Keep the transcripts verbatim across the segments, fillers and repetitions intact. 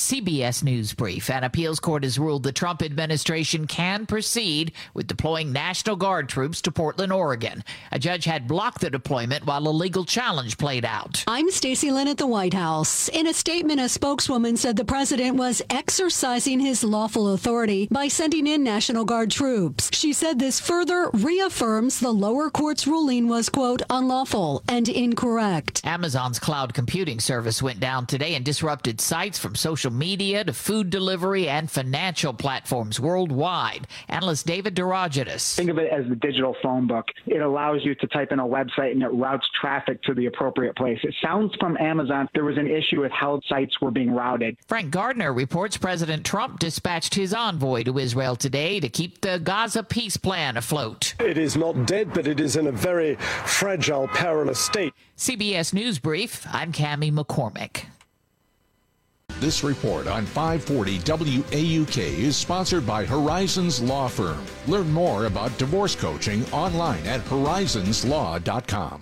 C B S News Brief. An appeals court has ruled the Trump administration can proceed with deploying National Guard troops to Portland, Oregon. A judge had blocked the deployment while a legal challenge played out. I'm Stacey Lynn at the White House. In a statement, a spokeswoman said the president was exercising his lawful authority by sending in National Guard troops. She said this further reaffirms the lower court's ruling was, quote, unlawful and incorrect. Amazon's cloud computing service went down today and disrupted sites from social media to food delivery and financial platforms worldwide. Analyst David DeRogatis. Think of it as the digital phone book. It allows you to type in a website and it routes traffic to the appropriate place. It sounds from Amazon there was an issue with how sites were being routed. Frank Gardner reports President Trump dispatched his envoy to Israel today to keep the Gaza peace plan afloat. It is not dead, but it is in a very fragile, perilous state. C B S News Brief, I'm Cammie McCormick. This report on five forty W A U K is sponsored by Horizons Law Firm. Learn more about divorce coaching online at horizons law dot com.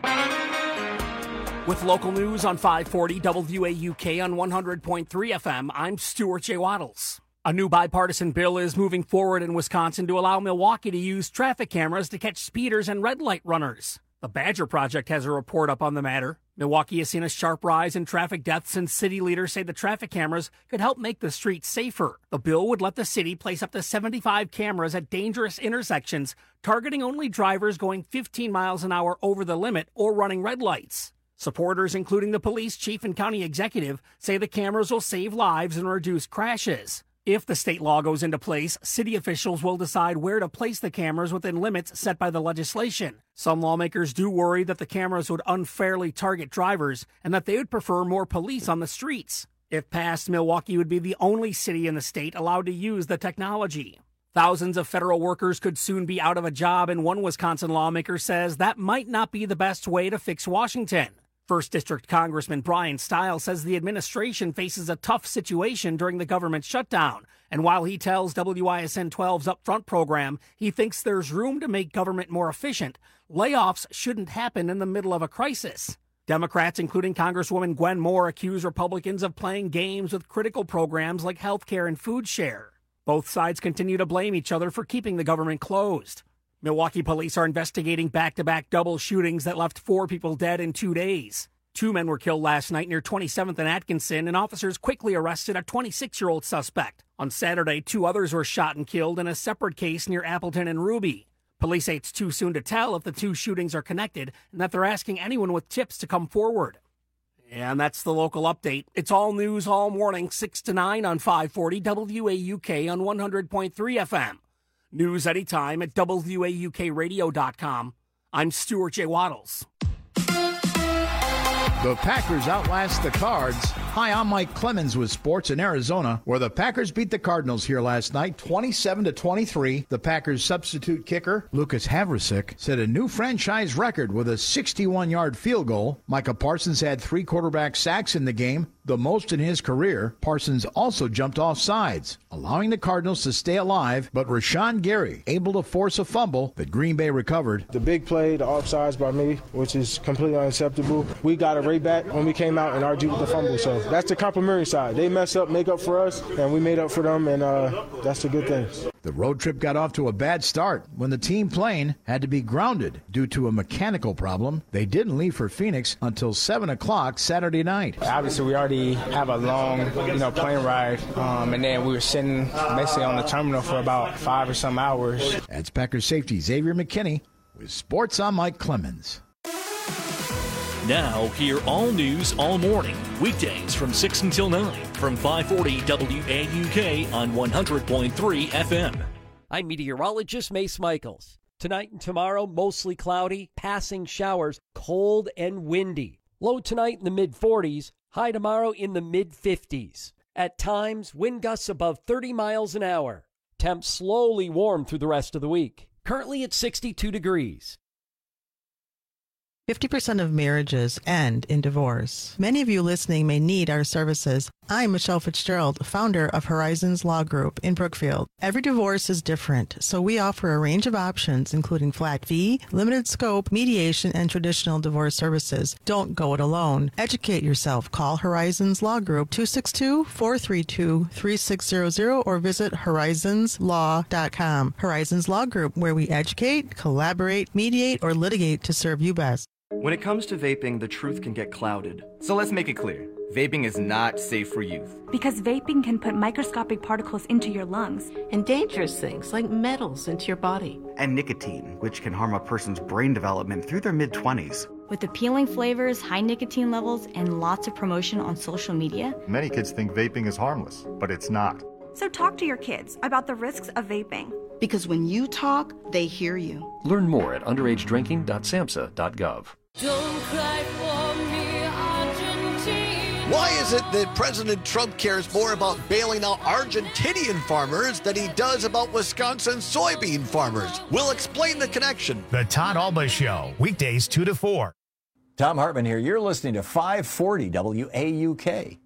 With local news on five forty W A U K on one hundred point three F M, I'm Stuart J. Waddles. A new bipartisan bill is moving forward in Wisconsin to allow Milwaukee to use traffic cameras to catch speeders and red light runners. The Badger Project has a report up on the matter. Milwaukee has seen a sharp rise in traffic deaths, and city leaders say the traffic cameras could help make the streets safer. The bill would let the city place up to seventy-five cameras at dangerous intersections, targeting only drivers going fifteen miles an hour over the limit or running red lights. Supporters, including the police chief and county executive, say the cameras will save lives and reduce crashes. If the state law goes into place, city officials will decide where to place the cameras within limits set by the legislation. Some lawmakers do worry that the cameras would unfairly target drivers and that they would prefer more police on the streets. If passed, Milwaukee would be the only city in the state allowed to use the technology. Thousands of federal workers could soon be out of a job, and one Wisconsin lawmaker says that might not be the best way to fix Washington. First District Congressman Brian Stiles says the administration faces a tough situation during the government shutdown. And while he tells W I S N twelve's Upfront program he thinks there's room to make government more efficient, layoffs shouldn't happen in the middle of a crisis. Democrats, including Congresswoman Gwen Moore, accuse Republicans of playing games with critical programs like health care and food share. Both sides continue to blame each other for keeping the government closed. Milwaukee police are investigating back-to-back double shootings that left four people dead in two days. Two men were killed last night near twenty-seventh and Atkinson, and officers quickly arrested a twenty-six-year-old suspect. On Saturday, two others were shot and killed in a separate case near Appleton and Ruby. Police say it's too soon to tell if the two shootings are connected and that they're asking anyone with tips to come forward. And that's the local update. It's all news all morning, six to nine on five forty W A U K on one hundred point three F M. News anytime at W A U K radio dot com. I'm Stuart J. Waddles. The Packers outlast the Cards. Hi, I'm Mike Clemens with Sports in Arizona, where the Packers beat the Cardinals here last night, twenty-seven to twenty-three. The Packers' substitute kicker, Lucas Havrisik, set a new franchise record with a sixty-one-yard field goal. Micah Parsons had three quarterback sacks in the game, the most in his career. Parsons also jumped off sides, allowing the Cardinals to stay alive, but Rashawn Gary able to force a fumble that Green Bay recovered. The big play, the offsides by me, which is completely unacceptable. We got it right back when we came out and argued with the fumble, so that's the complimentary side. They mess up, make up for us, and we made up for them, and uh, that's the good thing. The road trip got off to a bad start when the team plane had to be grounded due to a mechanical problem. They didn't leave for Phoenix until seven o'clock Saturday night. Obviously, we already have a long, you know, plane ride, um, and then we were sitting basically on the terminal for about five or some hours. That's Packers safety Xavier McKinney with Sports. I'm Mike Clemens. Now, hear all news all morning, weekdays from six until nine, from five forty W A U K on one hundred point three F M. I'm meteorologist Mace Michaels. Tonight and tomorrow, mostly cloudy, passing showers, cold and windy. Low tonight in the mid forties, high tomorrow in the mid fifties. At times, wind gusts above thirty miles an hour. Temps slowly warm through the rest of the week. Currently at sixty-two degrees. fifty percent of marriages end in divorce. Many of you listening may need our services. I'm Michelle Fitzgerald, founder of Horizons Law Group in Brookfield. Every divorce is different, so we offer a range of options, including flat fee, limited scope, mediation, and traditional divorce services. Don't go it alone. Educate yourself. Call Horizons Law Group, two six two, four three two, three six zero zero, or visit horizons law dot com. Horizons Law Group, where we educate, collaborate, mediate, or litigate to serve you best. When it comes to vaping, the truth can get clouded. So let's make it clear. Vaping is not safe for youth. Because vaping can put microscopic particles into your lungs. And dangerous things like metals into your body. And nicotine, which can harm a person's brain development through their mid-twenties. With appealing flavors, high nicotine levels, and lots of promotion on social media. Many kids think vaping is harmless, but it's not. So talk to your kids about the risks of vaping. Because when you talk, they hear you. Learn more at underage drinking dot samhsa dot gov. Don't cry for me, Argentina. Why is it that President Trump cares more about bailing out Argentinian farmers than he does about Wisconsin soybean farmers? We'll explain the connection. The Todd Alba Show, weekdays two to four. Tom Hartman here. You're listening to five forty W A U K.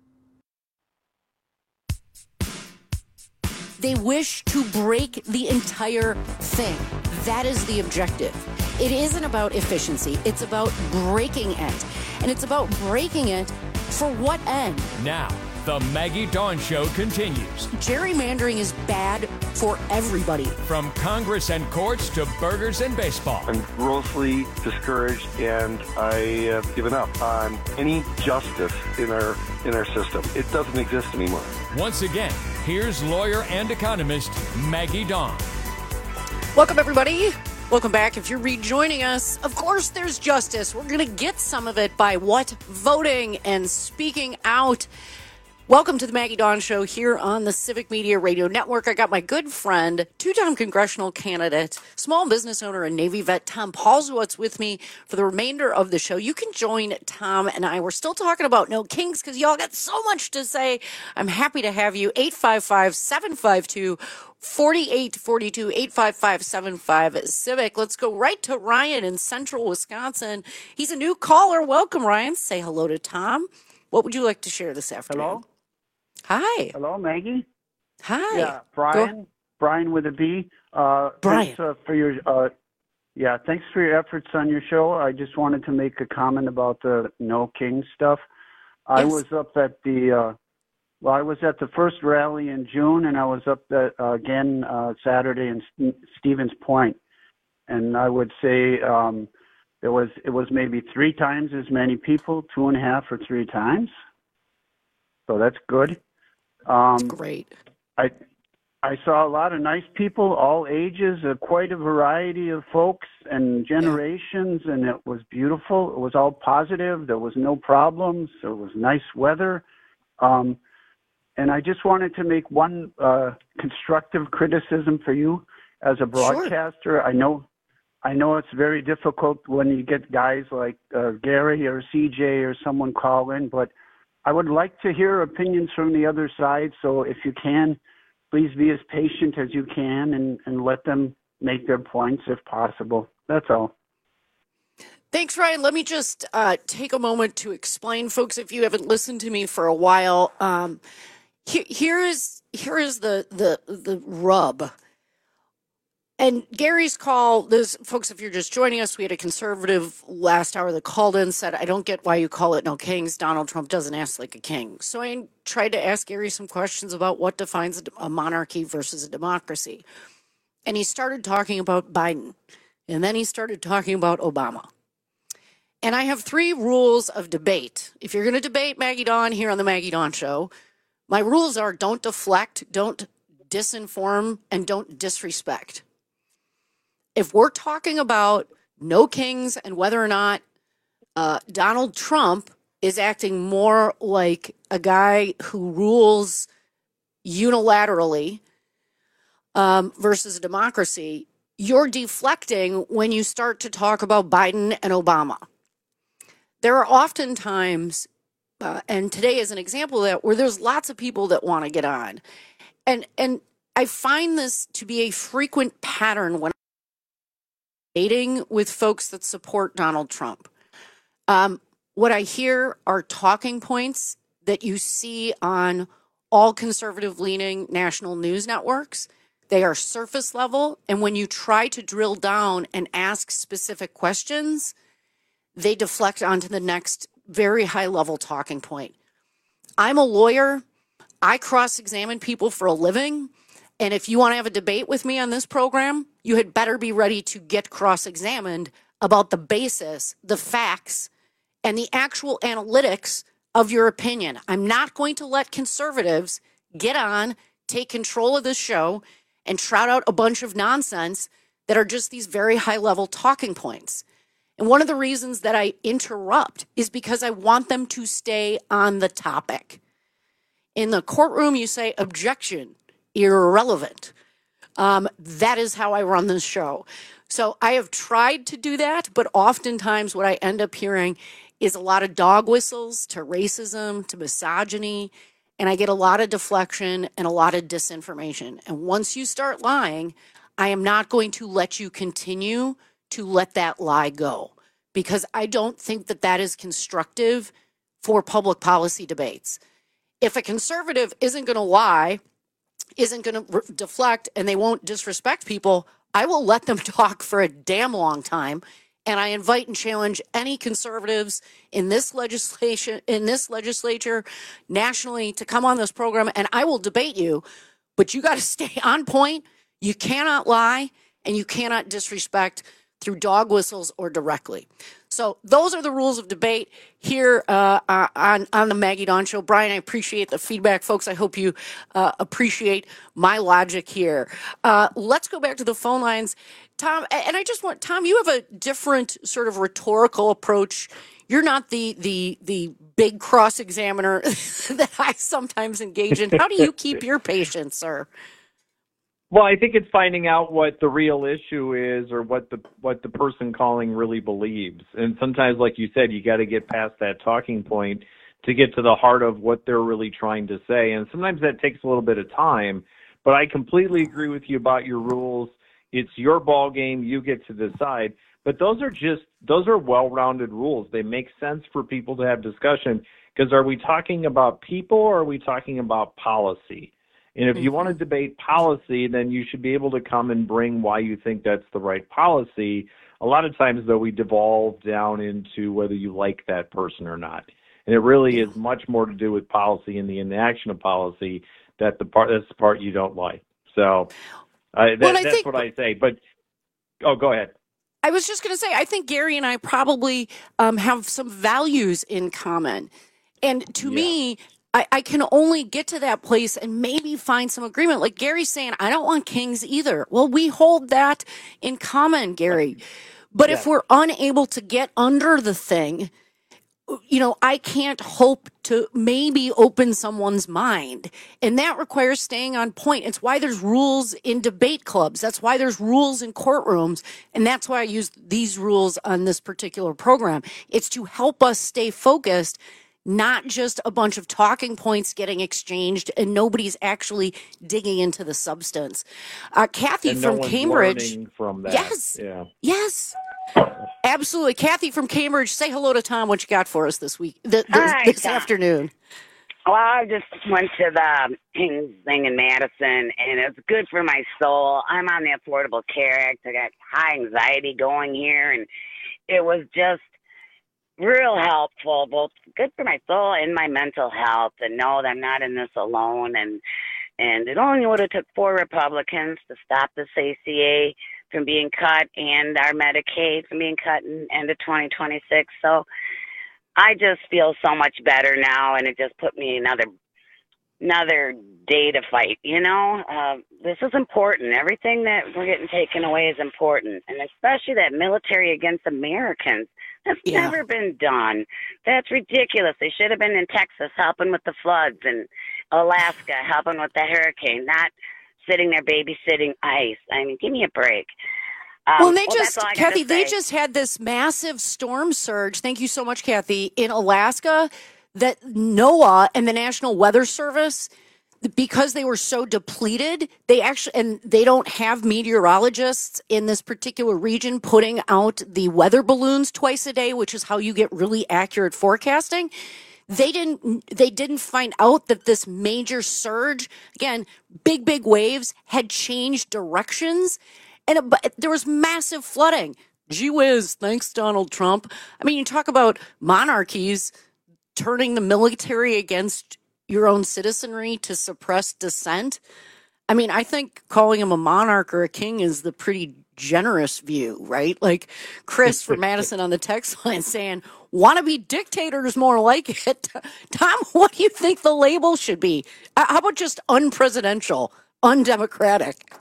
They wish to break the entire thing. That is the objective. It isn't about efficiency. It's about breaking it. And it's about breaking it for what end? Now, the Maggie Dawn Show continues. Gerrymandering is bad for everybody. From Congress and courts to burgers and baseball. I'm grossly discouraged, and I have given up on any justice in our in our system. It doesn't exist anymore. Once again, here's lawyer and economist Maggie Dawn. Welcome, everybody. Welcome back. If you're rejoining us, of course there's justice. We're going to get some of it by what? Voting and speaking out. Welcome to the Maggie Dawn Show here on the Civic Media Radio Network. I got my good friend, two-time congressional candidate, small business owner and Navy vet, Tom Paulswitz, with me for the remainder of the show. You can join Tom and I. We're still talking about No Kings because y'all got so much to say. I'm happy to have you. eight five five, seven five two, four eight four two, eight five five, seven five Civic. Let's go right to Ryan in central Wisconsin. He's a new caller. Welcome, Ryan. Say hello to Tom. What would you like to share this afternoon? Hello. Hi. Hello, Maggie. Hi. Yeah, Brian. Go. Brian with a B. Uh, Brian. Thanks uh, for your. Uh, yeah, thanks for your efforts on your show. I just wanted to make a comment about the No King stuff. I Yes. was up at the. Uh, well, I was at the first rally in June, and I was up at, uh, again uh, Saturday in St- Stevens Point, and I would say um, there was it was maybe three times as many people, two and a half or three times. So that's good. Um, That's great. I I saw a lot of nice people, all ages, uh, quite a variety of folks and generations, yeah. And it was beautiful. It was all positive. There was no problems. There was nice weather. Um, and I just wanted to make one uh, constructive criticism for you as a broadcaster. Sure. I know I know it's very difficult when you get guys like uh, Gary or C J or someone call in, but I would like to hear opinions from the other side. So if you can, please be as patient as you can and, and let them make their points if possible. That's all. Thanks, Ryan. Let me just uh, take a moment to explain, folks, if you haven't listened to me for a while. Um, here, here is here is the the the rub. And Gary's call, this, folks, if you're just joining us, we had a conservative last hour that called in, said, I don't get why you call it No Kings. Donald Trump doesn't act like a king. So I tried to ask Gary some questions about what defines a monarchy versus a democracy. And he started talking about Biden. And then he started talking about Obama. And I have three rules of debate. If you're going to debate Maggie Dawn here on the Maggie Dawn Show, my rules are don't deflect, don't disinform, and don't disrespect. If we're talking about No Kings and whether or not uh, Donald Trump is acting more like a guy who rules unilaterally um, versus a democracy, you're deflecting when you start to talk about Biden and Obama. There are often times, uh, and today is an example of that, where there's lots of people that want to get on. And, and I find this to be a frequent pattern when dating with folks that support Donald Trump. Um, what I hear are talking points that you see on all conservative-leaning national news networks. They are surface level, and when you try to drill down and ask specific questions, they deflect onto the next very high-level talking point. I'm a lawyer. I cross-examine people for a living, and if you want to have a debate with me on this program, you had better be ready to get cross-examined about the basis, the facts, and the actual analytics of your opinion. I'm not going to let conservatives get on, take control of this show, and trot out a bunch of nonsense that are just these very high-level talking points. And one of the reasons that I interrupt is because I want them to stay on the topic. In the courtroom, you say, objection, irrelevant. Um, that is how I run this show. So I have tried to do that, but oftentimes what I end up hearing is a lot of dog whistles to racism, to misogyny, and I get a lot of deflection and a lot of disinformation. And once you start lying, I am not going to let you continue to let that lie go, because I don't think that that is constructive for public policy debates. If a conservative isn't going to lie, isn't going to re- deflect, and they won't disrespect people, I will let them talk for a damn long time. And I invite and challenge any conservatives in this legislation, in this legislature, nationally, to come on this program, and I will debate you. But you got to stay on point. You cannot lie, and you cannot disrespect through dog whistles or directly. So those are the rules of debate here uh, uh, on, on the Maggie Dawn Show. Brian, I appreciate the feedback. Folks, I hope you uh, appreciate my logic here. Uh, let's go back to the phone lines. Tom, and I just want, Tom, you have a different sort of rhetorical approach. You're not the the the big cross-examiner that I sometimes engage in. How do you keep your patience, sir? Well, I think it's finding out what the real issue is, or what the what the person calling really believes. And sometimes, like you said, you got to get past that talking point to get to the heart of what they're really trying to say. And sometimes that takes a little bit of time. But I completely agree with you about your rules. It's your ball game. You get to decide. But those are just those are well-rounded rules. They make sense for people to have discussion. Because are we talking about people, or are we talking about policy? And if you want to debate policy, then you should be able to come and bring why you think that's the right policy. A lot of times, though, we devolve down into whether you like that person or not. And it really is much more to do with policy and the inaction of policy that the part that's the part you don't like. So uh, that, well, that's think, what I say. But oh, go ahead. I was just going to say, I think Gary and I probably um, have some values in common. And to yeah. me, I, I can only get to that place and maybe find some agreement. Like Gary's saying, I don't want kings either. Well, we hold that in common, Gary. But yeah. if we're unable to get under the thing, you know, I can't hope to maybe open someone's mind. And that requires staying on point. It's why there's rules in debate clubs. That's why there's rules in courtrooms. And that's why I use these rules on this particular program. It's to help us stay focused, not just a bunch of talking points getting exchanged and nobody's actually digging into the substance. Uh, Kathy and from no Cambridge. From that. Yes. Yeah. Yes. Absolutely. Kathy from Cambridge, say hello to Tom. What you got for us this week, th- this, Hi, this Tom. afternoon? Well, I just went to the King's thing in Madison, and it's good for my soul. I'm on the Affordable Care Act. I got high anxiety going here, and it was just real helpful, both good for my soul and my mental health, and know that I'm not in this alone. And and it only would have took four Republicans to stop this A C A from being cut and our Medicaid from being cut in end of twenty twenty-six. So I just feel so much better now, and it just put me another another day to fight. You know, uh, this is important. Everything that we're getting taken away is important, and especially that military against Americans. That's yeah. never been done. That's ridiculous. They should have been in Texas helping with the floods, and Alaska helping with the hurricane, not sitting there babysitting ICE. I mean, give me a break. Um, well, they well, just, Kathy, they just had this massive storm surge. Thank you so much, Kathy, in Alaska, that NOAA and the National Weather Service, because they were so depleted, they actually, and they don't have meteorologists in this particular region putting out the weather balloons twice a day, which is how you get really accurate forecasting. They didn't, they didn't find out that this major surge, again, big, big waves had changed directions, and it, there was massive flooding. Gee whiz, thanks, Donald Trump. I mean, you talk about monarchies turning the military against your own citizenry to suppress dissent. I mean, I think calling him a monarch or a king is the pretty generous view, right? Like Chris from Madison on the text line saying, wannabe dictators more like it. Tom, what do you think the label should be? How about just unpresidential, undemocratic?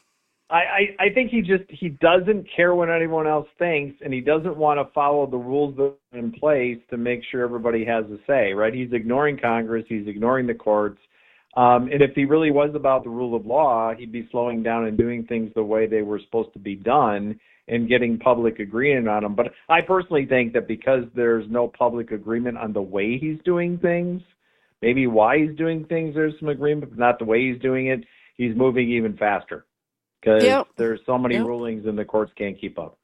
I, I, I think he just he doesn't care what anyone else thinks, and he doesn't want to follow the rules that are in place to make sure everybody has a say, right? He's ignoring Congress. He's ignoring the courts. Um, and if he really was about the rule of law, he'd be slowing down and doing things the way they were supposed to be done and getting public agreement on them. But I personally think that because there's no public agreement on the way he's doing things, maybe why he's doing things, there's some agreement, but not the way he's doing it, he's moving even faster. Because yep. there's so many yep. rulings and the courts can't keep up.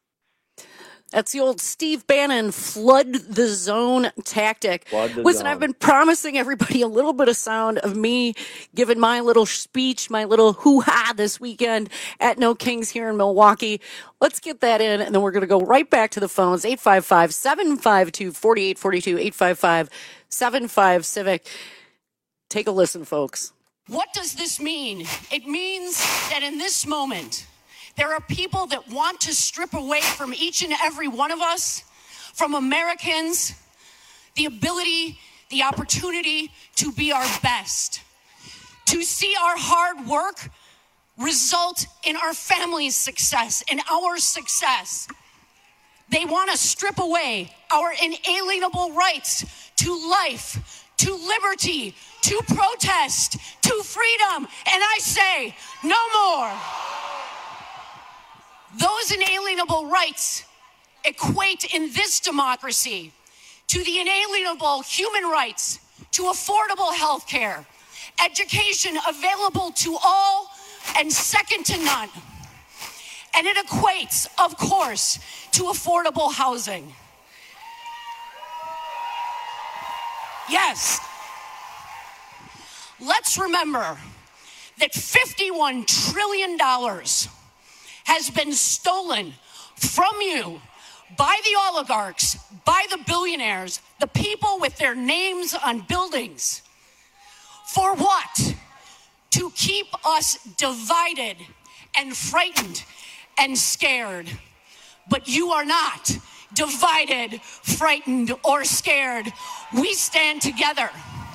That's the old Steve Bannon flood the zone tactic. Flood the Listen, zone. I've been promising everybody a little bit of sound of me giving my little speech, my little hoo-ha this weekend at No Kings here in Milwaukee. Let's get that in, and then we're going to go right back to the phones. eight five five, seven five two, four eight four two, eight five five, seven five, Civic. Take a listen, folks. What does this mean? It means that in this moment, there are people that want to strip away from each and every one of us, from Americans, the ability, the opportunity to be our best, to see our hard work result in our family's success and our success. They want to strip away our inalienable rights to life, to liberty, to protest, to freedom. And I say, no more. Those inalienable rights equate in this democracy to the inalienable human rights to affordable health care, education available to all and second to none. And it equates, of course, to affordable housing. Yes. Let's remember that fifty-one trillion dollars has been stolen from you by the oligarchs, by the billionaires, the people with their names on buildings. For what? To keep us divided and frightened and scared. But you are not divided, frightened, or scared. We stand together.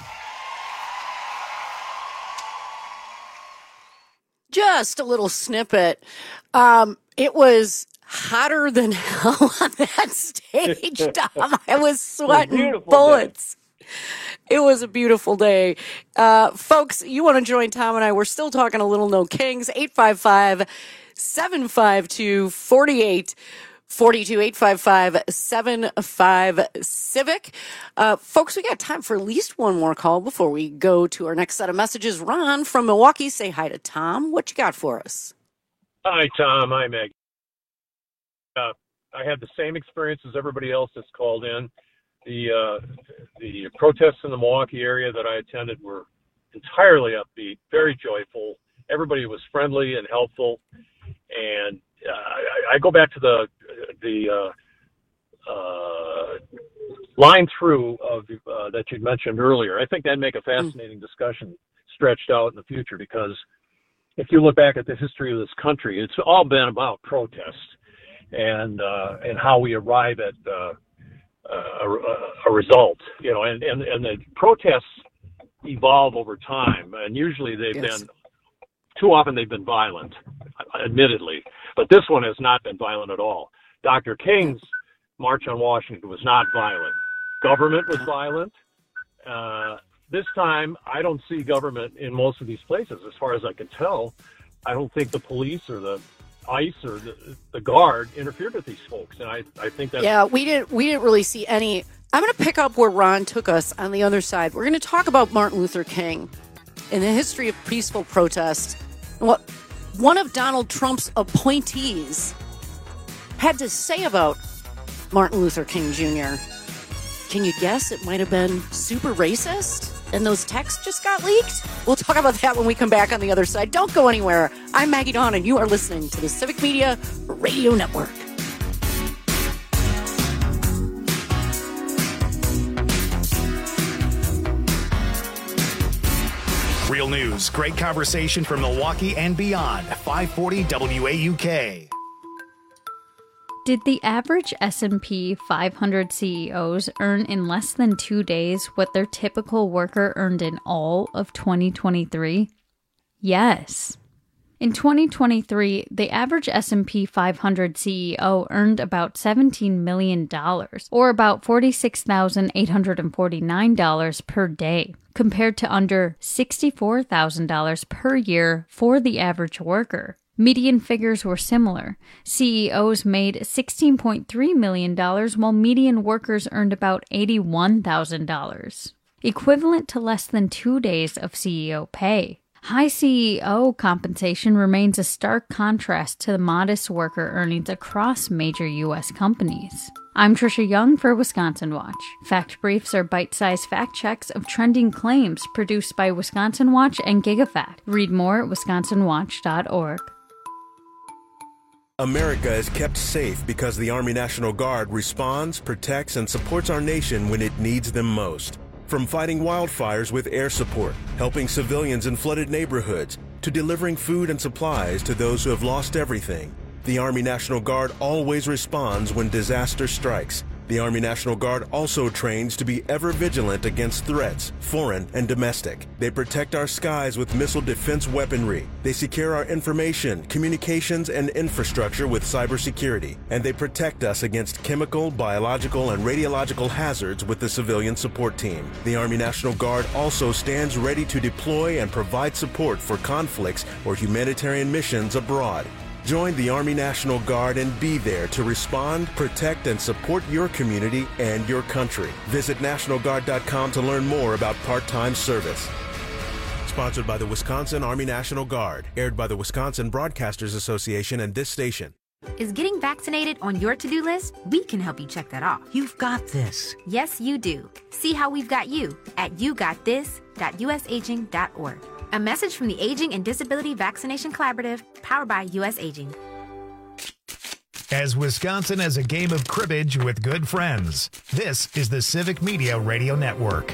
Just a little snippet. Um, it was hotter than hell on that stage, Tom. I was sweating bullets. Day. It was a beautiful day. Uh, folks, you want to join Tom and I? We're still talking a little No Kings. eight five five, seven five two, four eight four two, eight five five, seven five, Civic. Uh, folks, we got time for at least one more call before we go to our next set of messages. Ron from Milwaukee, say hi to Tom. What you got for us? Hi, Tom. Hi, Meg. Uh, I had the same experience as everybody else that's called in. The uh, the protests in the Milwaukee area that I attended were entirely upbeat, very joyful. Everybody was friendly and helpful. And uh, I, I go back to the the uh, uh, line through of uh, that you mentioned earlier. I think that'd make a fascinating discussion stretched out in the future, because if you look back at the history of this country, it's all been about protest and uh, and how we arrive at uh, a, a result. You know, and, and, and the protests evolve over time, and usually they've yes. been, too often they've been violent, admittedly, but this one has not been violent at all. Doctor King's March on Washington was not violent. Government was violent. Uh, this time, I don't see government in most of these places, as far as I can tell. I don't think the police or the ICE or the, the Guard interfered with these folks, and I, I think that. Yeah, we didn't we didn't really see any. I'm going to pick up where Ron took us on the other side. We're going to talk about Martin Luther King in the history of peaceful protest, what one of Donald Trump's appointees had to say about Martin Luther King Junior Can you guess? It might have been super racist, and those texts just got leaked? We'll talk about that when we come back on the other side. Don't go anywhere. I'm Maggie Dawn, and you are listening to the Civic Media Radio Network. Real news, great conversation from Milwaukee and beyond. five forty W A U K. Did the average S and P five hundred C E Os earn in less than two days what their typical worker earned in all of twenty twenty-three? Yes. In twenty twenty-three, the average S and P five hundred C E O earned about seventeen million dollars, or about forty-six thousand eight hundred forty-nine dollars per day, compared to under sixty-four thousand dollars per year for the average worker. Median figures were similar. C E Os made sixteen point three million dollars, while median workers earned about eighty-one thousand dollars, equivalent to less than two days of C E O pay. High C E O compensation remains a stark contrast to the modest worker earnings across major U S companies. I'm Trisha Young for Wisconsin Watch. Fact Briefs are bite-sized fact checks of trending claims produced by Wisconsin Watch and GigaFact. Read more at wisconsin watch dot org. America is kept safe because the Army National Guard responds, protects, and supports our nation when it needs them most. From fighting wildfires with air support, helping civilians in flooded neighborhoods, to delivering food and supplies to those who have lost everything, the Army National Guard always responds when disaster strikes. The Army National Guard also trains to be ever vigilant against threats, foreign and domestic. They protect our skies with missile defense weaponry. They secure our information, communications, and infrastructure with cybersecurity. And they protect us against chemical, biological, and radiological hazards with the civilian support team. The Army National Guard also stands ready to deploy and provide support for conflicts or humanitarian missions abroad. Join the Army National Guard and be there to respond, protect, and support your community and your country. Visit national guard dot com to learn more about part-time service. Sponsored by the Wisconsin Army National Guard. Aired by the Wisconsin Broadcasters Association and this station. Is getting vaccinated on your to-do list? We can help you check that off. You've got this. Yes, you do. See how we've got you at you got this dot u s aging dot org. A message from the Aging and Disability Vaccination Collaborative, powered by U S Aging. As Wisconsin has a game of cribbage with good friends, this is the Civic Media Radio Network.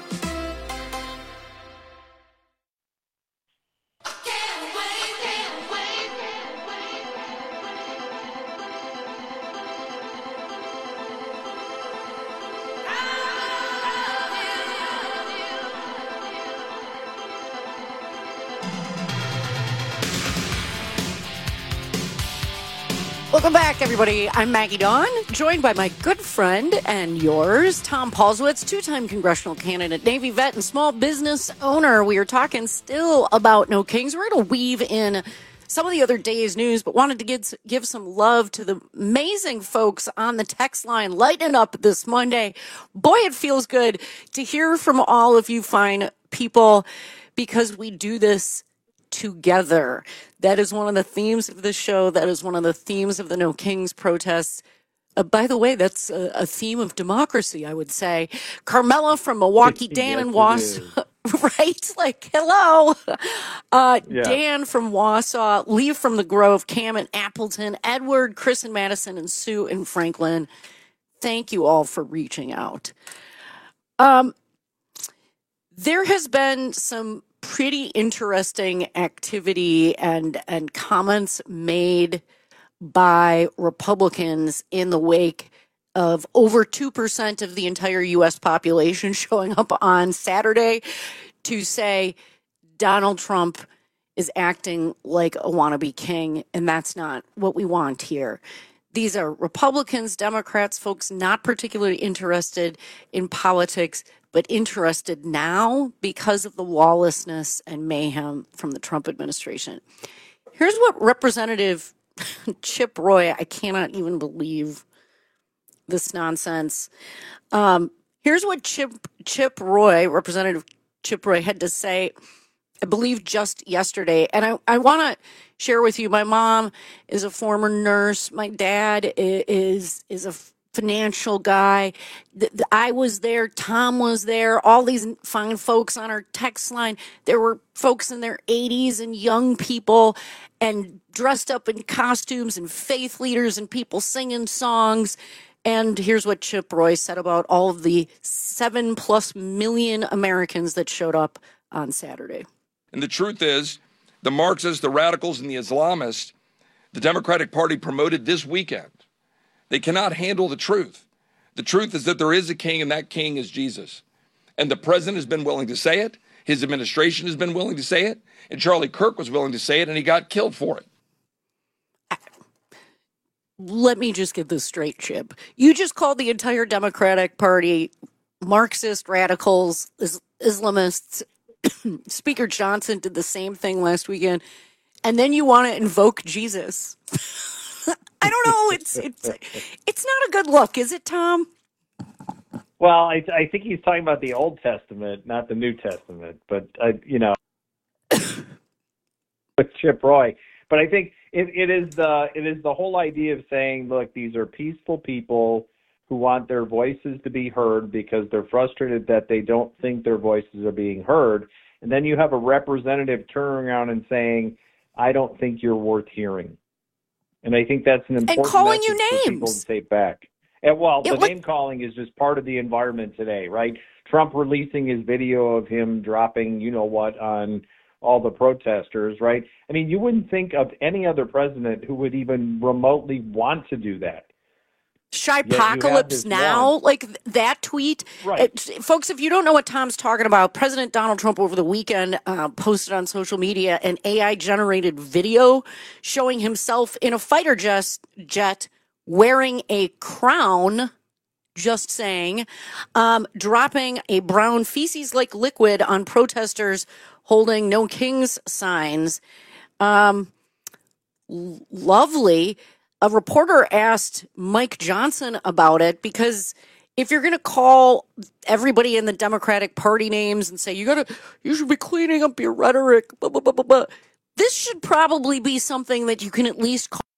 Welcome back, everybody. I'm Maggie Dawn, joined by my good friend and yours, Tom Paulswitz, two-time congressional candidate, Navy vet, and small business owner. We are talking still about No Kings. We're going to weave in some of the other day's news, but wanted to give, give some love to the amazing folks on the text line lighting up this Monday. Boy, it feels good to hear from all of you fine people, because we do this together. That is one of the themes of this show. That is one of the themes of the No Kings protests. Uh, by the way, that's a, a theme of democracy, I would say. Carmela from Milwaukee, Dan yes, in Wausau, right? Like, hello. Uh, Yeah. Dan from Wausau, Lee from the Grove, Cam in Appleton, Edward, Chris in Madison, and Sue in Franklin. Thank you all for reaching out. Um, there has been some pretty interesting activity and and comments made by Republicans in the wake of over two percent of the entire U S population showing up on Saturday to say Donald Trump is acting like a wannabe king, and that's not what we want here. These are Republicans, Democrats, folks not particularly interested in politics, but interested now because of the lawlessness and mayhem from the Trump administration. Here's what Representative Chip Roy, I cannot even believe this nonsense. Um, here's what Chip, Chip Roy, Representative Chip Roy, had to say I believe just yesterday. And I, I want to share with you, my mom is a former nurse. My dad is, is a financial guy. The, the, I was there. Tom was there. All these fine folks on our text line. There were folks in their eighties and young people and dressed up in costumes and faith leaders and people singing songs. And here's what Chip Roy said about all of the seven plus million Americans that showed up on Saturday. And the truth is, the Marxists, the radicals, and the Islamists, the Democratic Party promoted this weekend. They cannot handle the truth. The truth is that there is a king, and that king is Jesus. And the president has been willing to say it. His administration has been willing to say it. And Charlie Kirk was willing to say it, and he got killed for it. Let me just get this straight, Chip. You just called the entire Democratic Party Marxist radicals, is- Islamists. Speaker Johnson did the same thing last weekend. And then you want to invoke Jesus. I don't know. It's it's it's not a good look, is it, Tom? Well, I, I think he's talking about the Old Testament, not the New Testament. But uh, you know, with Chip Roy. But I think it, it is the it is the whole idea of saying, look, these are peaceful people who want their voices to be heard because they're frustrated that they don't think their voices are being heard. And then you have a representative turning around and saying, I don't think you're worth hearing. And I think that's an important and calling message you for names. people to take back. And well, Yeah, the what- name calling is just part of the environment today, right? Trump releasing his video of him dropping, you know what, on all the protesters, right? I mean, you wouldn't think of any other president who would even remotely want to do that. Shypocalypse now, one. like th- that tweet. Right. It- folks, if you don't know what Tom's talking about, President Donald Trump over the weekend uh, posted on social media an A I-generated video showing himself in a fighter jet, jet wearing a crown, just saying, um, dropping a brown feces-like liquid on protesters holding No Kings signs. Um, l- lovely. A reporter asked Mike Johnson about it because if you're going to call everybody in the Democratic Party names and say you got to, you should be cleaning up your rhetoric, blah, blah, blah, blah, blah, this should probably be something that you can at least call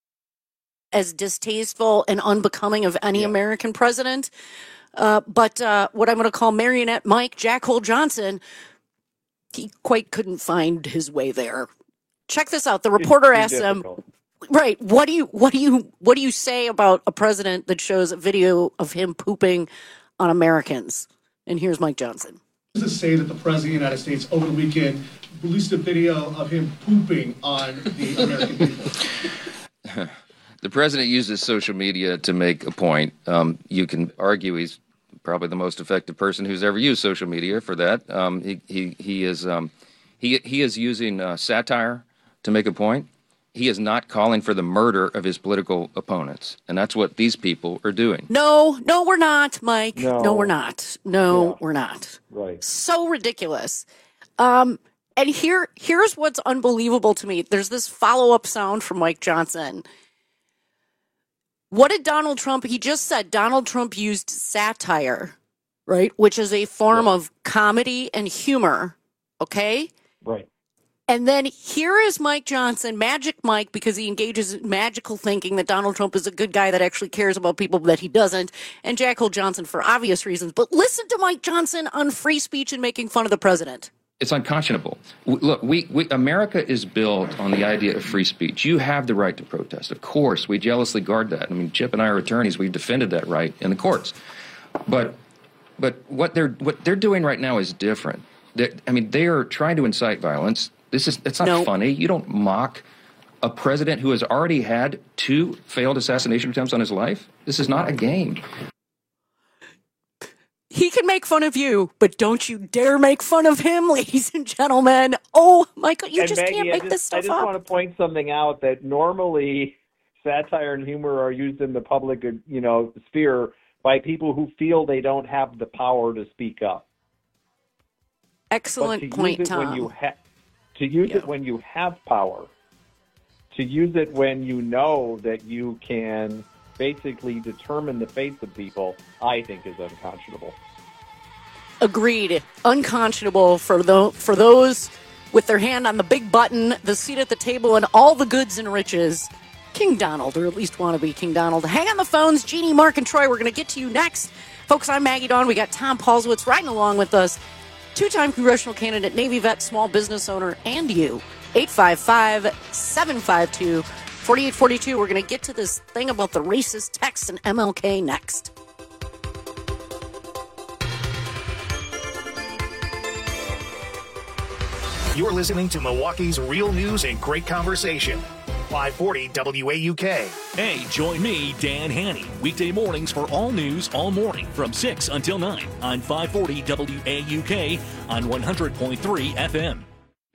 as distasteful and unbecoming of any yeah. American president. Uh, but uh, what I'm going to call Marionette Mike Jackhole Johnson, he quite couldn't find his way there. Check this out. The reporter asked him. Right. What do you what do you what do you say about a president that shows a video of him pooping on Americans? And here's Mike Johnson. To say that the president of the United States over the weekend released a video of him pooping on the American people. The president uses social media to make a point. Um, you can argue he's probably the most effective person who's ever used social media for that. Um, he he he is um, he he is using uh, satire to make a point. He is not calling for the murder of his political opponents. And that's what these people are doing. No, no, we're not, Mike. No, No. we're not. No, Yeah. we're not. Right. So ridiculous. Um, and here, here's what's unbelievable to me. There's this follow-up sound from Mike Johnson. What did Donald Trump, he just said Donald Trump used satire, right? Which is a form of comedy and humor. Okay? Right. And then here is Mike Johnson, Magic Mike, because he engages in magical thinking that Donald Trump is a good guy that actually cares about people that he doesn't, and Jackhole Johnson for obvious reasons. But listen to Mike Johnson on free speech and making fun of the president. It's unconscionable. W- Look, we, we America is built on the idea of free speech. You have the right to protest. Of course, we jealously guard that. I mean, Chip and I are attorneys. We've defended that right in the courts. But but what they're what they're doing right now is different. They're, I mean, they are trying to incite violence. This is it's not No. funny. You don't mock a president who has already had two failed assassination attempts on his life. This is not a game. He can make fun of you, but don't you dare make fun of him, ladies and gentlemen. Oh, Michael, you And just Maggie, can't I make just, this stuff I just up. want to point something out that normally satire and humor are used in the public, you know, sphere by people who feel they don't have the power to speak up. Excellent But to point, use it Tom. When you ha- to use it when you have power, to use it when you know that you can basically determine the fates of people, I think is unconscionable. Agreed. Unconscionable for tho- for those with their hand on the big button, the seat at the table, and all the goods and riches. King Donald, or at least want to be King Donald. Hang on the phones, Jeannie, Mark, and Troy. We're going to get to you next. Folks, I'm Maggie Dawn. We got Tom Paulswitz riding along with us. Two-time congressional candidate, Navy vet, small business owner, and you. eight five five, seven five two, four eight four two. We're going to get to this thing about the racist text and M L K next. You're listening to Milwaukee's Real News and Great Conversation. five forty W A U K. Hey, join me, Dan Haney, weekday mornings for all news all morning from six until nine on five forty W A U K on one hundred point three F M.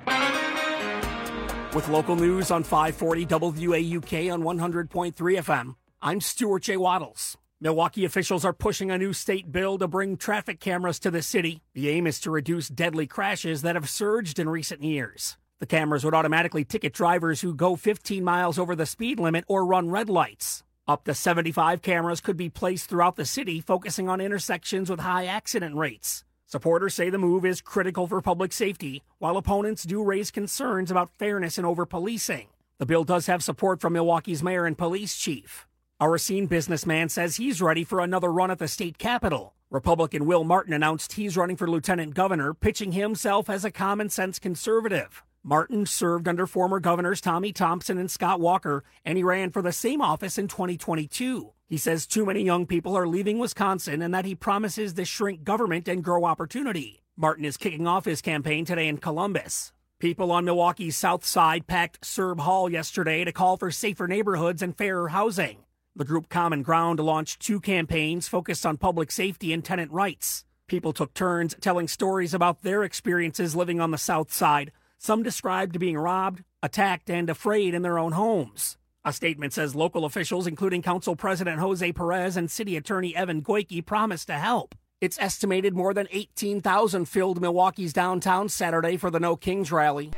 With local news on five forty W A U K on one hundred point three F M, I'm Stuart J. Waddles. Milwaukee officials are pushing a new state bill to bring traffic cameras to the city. The aim is to reduce deadly crashes that have surged in recent years. The cameras would automatically ticket drivers who go fifteen miles over the speed limit or run red lights. Up to seventy-five cameras could be placed throughout the city, focusing on intersections with high accident rates. Supporters say the move is critical for public safety, while opponents do raise concerns about fairness and over-policing. The bill does have support from Milwaukee's mayor and police chief. A Racine businessman says he's ready for another run at the state capitol. Republican Will Martin announced he's running for lieutenant governor, pitching himself as a common-sense conservative. Martin served under former governors Tommy Thompson and Scott Walker, and he ran for the same office in twenty twenty-two. He says too many young people are leaving Wisconsin and that he promises to shrink government and grow opportunity. Martin is kicking off his campaign today in Columbus. People on Milwaukee's south side packed Serb Hall yesterday to call for safer neighborhoods and fairer housing. The group Common Ground launched two campaigns focused on public safety and tenant rights. People took turns telling stories about their experiences living on the south side. Some described being robbed, attacked, and afraid in their own homes. A statement says local officials, including Council President Jose Perez and City Attorney Evan Goyke, promised to help. It's estimated more than eighteen thousand filled Milwaukee's downtown Saturday for the No Kings rally.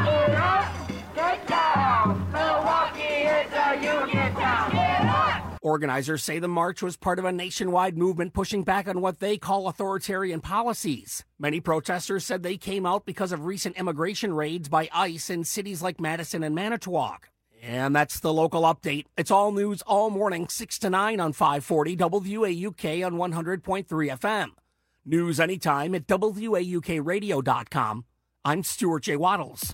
Organizers say the march was part of a nationwide movement pushing back on what they call authoritarian policies. Many protesters said they came out because of recent immigration raids by ICE in cities like Madison and Manitowoc. And that's the local update. It's all news all morning, six to nine on five forty W A U K on one hundred point three F M. News anytime at W A U K radio dot com. I'm Stuart J. Waddles.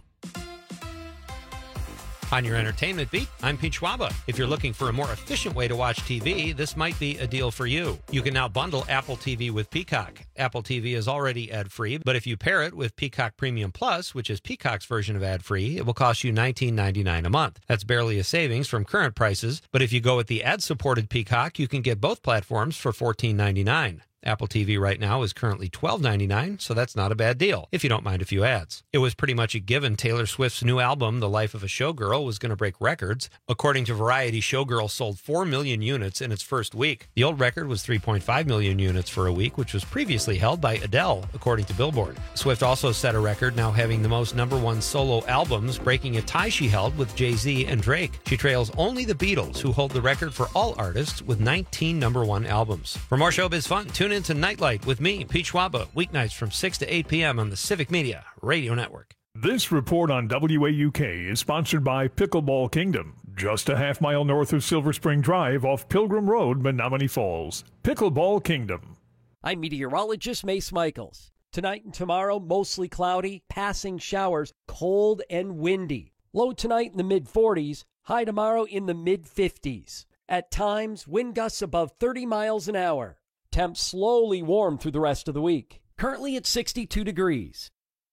On your entertainment beat, I'm Pete Schwaba. If you're looking for a more efficient way to watch T V, this might be a deal for you. You can now bundle Apple T V with Peacock. Apple T V is already ad-free, but if you pair it with Peacock Premium Plus, which is Peacock's version of ad-free, it will cost you nineteen ninety-nine a month. That's barely a savings from current prices, but if you go with the ad-supported Peacock, you can get both platforms for fourteen ninety-nine. Apple T V right now is currently twelve ninety-nine, so that's not a bad deal, if you don't mind a few ads. It was pretty much a given Taylor Swift's new album, The Life of a Showgirl, was going to break records. According to Variety, Showgirl sold four million units in its first week. The old record was three point five million units for a week, which was previously held by Adele, according to Billboard. Swift also set a record, now having the most number one solo albums, breaking a tie she held with Jay-Z and Drake. She trails only the Beatles, who hold the record for all artists with nineteen number one albums. For more showbiz fun, tune in to Nightlight with me, Pete Schwaba, weeknights from six to eight p.m. on the Civic Media Radio Network. This report on W A U K is sponsored by Pickleball Kingdom, just a half mile north of Silver Spring Drive off Pilgrim Road, Menominee Falls. Pickleball Kingdom. I'm meteorologist Mace Michaels. Tonight and tomorrow, mostly cloudy, passing showers, cold and windy. Low tonight in the mid forties, high tomorrow in the mid fifties. At times, wind gusts above thirty miles an hour. Temps slowly warm through the rest of the week. Currently at sixty-two degrees.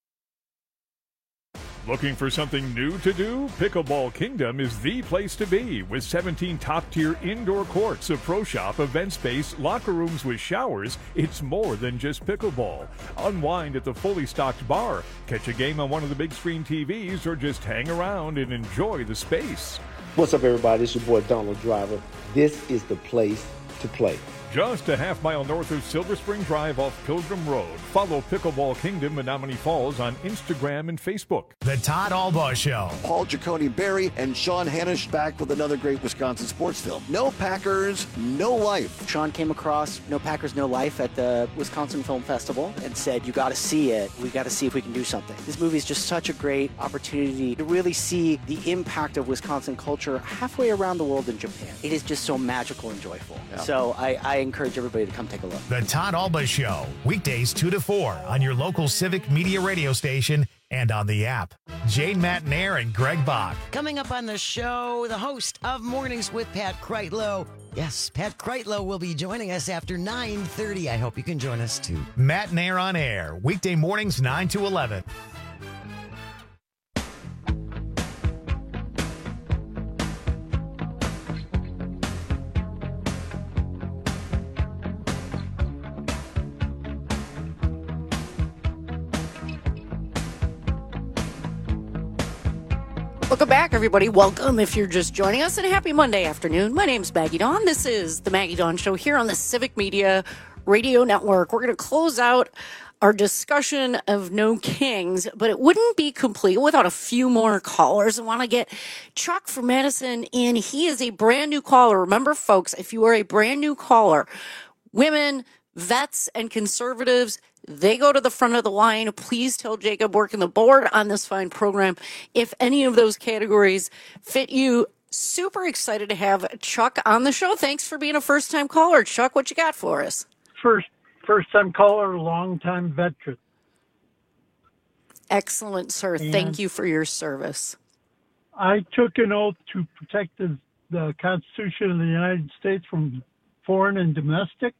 Looking for something new to do? Pickleball Kingdom is the place to be, with seventeen top-tier indoor courts, a pro shop, event space, locker rooms with showers. It's more than just pickleball. Unwind at the fully stocked bar, catch a game on one of the big screen T Vs, or just hang around and enjoy the space. What's up, everybody? It's your boy Donald Driver. This is the place to play. Just a half mile north of Silver Spring Drive off Pilgrim Road. Follow Pickleball Kingdom Menominee Falls on Instagram and Facebook. The Todd Albaugh Show. Paul Giacone Berry and Sean Hannish back with another great Wisconsin sports film. No Packers, no life. Sean came across No Packers, No Life at the Wisconsin Film Festival and said, you got to see it. We got to see if we can do something. This movie is just such a great opportunity to really see the impact of Wisconsin culture halfway around the world in Japan. It is just so magical and joyful. Yeah. So I, I encourage everybody to come take a look. The Todd Albaugh Show, weekdays two to four on your local Civic Media radio station and on the app. Jane Matnair and Greg Bach. Coming up on the show, the host of Mornings with Pat Kreitlow. Yes, Pat Kreitlow will be joining us after nine thirty. I hope you can join us too. Matnair on air, weekday mornings nine to eleven. Welcome back, everybody. Welcome if you're just joining us, and happy Monday afternoon. My name's Maggie Dawn. This is the Maggie Dawn Show here on the Civic Media Radio Network. We're going to close out our discussion of No Kings, but it wouldn't be complete without a few more callers. I want to get Chuck from Madison in. He is a brand new caller. Remember, folks, if you are a brand new caller, women, vets, and conservatives, they go to the front of the line. Please tell Jacob working the board on this fine program if any of those categories fit you. Super excited to have Chuck on the show. Thanks for being a first-time caller. Chuck, what you got for us? First, first-time caller, long-time veteran. Excellent, sir. And thank you for your service. I took an oath to protect the, the Constitution of the United States from foreign and domestic.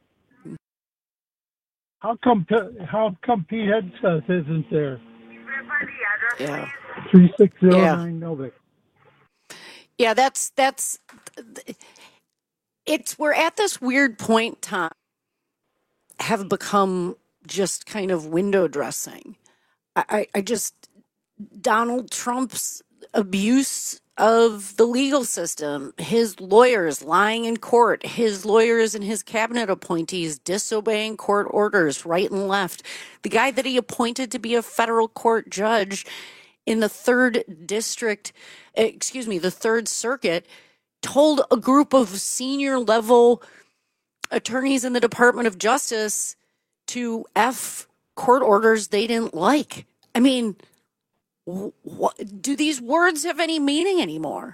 How come how come Pete Hegseth isn't there? Yeah. three six zero nine Novik. Yeah, that's that's it's we're at this weird point, Tom, have become just kind of window dressing. I, I, I just Donald Trump's abuse of the legal system, his lawyers lying in court, his lawyers and his cabinet appointees disobeying court orders right and left. The guy that he appointed to be a federal court judge in the third district, excuse me, the third circuit, told a group of senior level attorneys in the Department of Justice to F court orders they didn't like. I mean, what, do these words have any meaning anymore?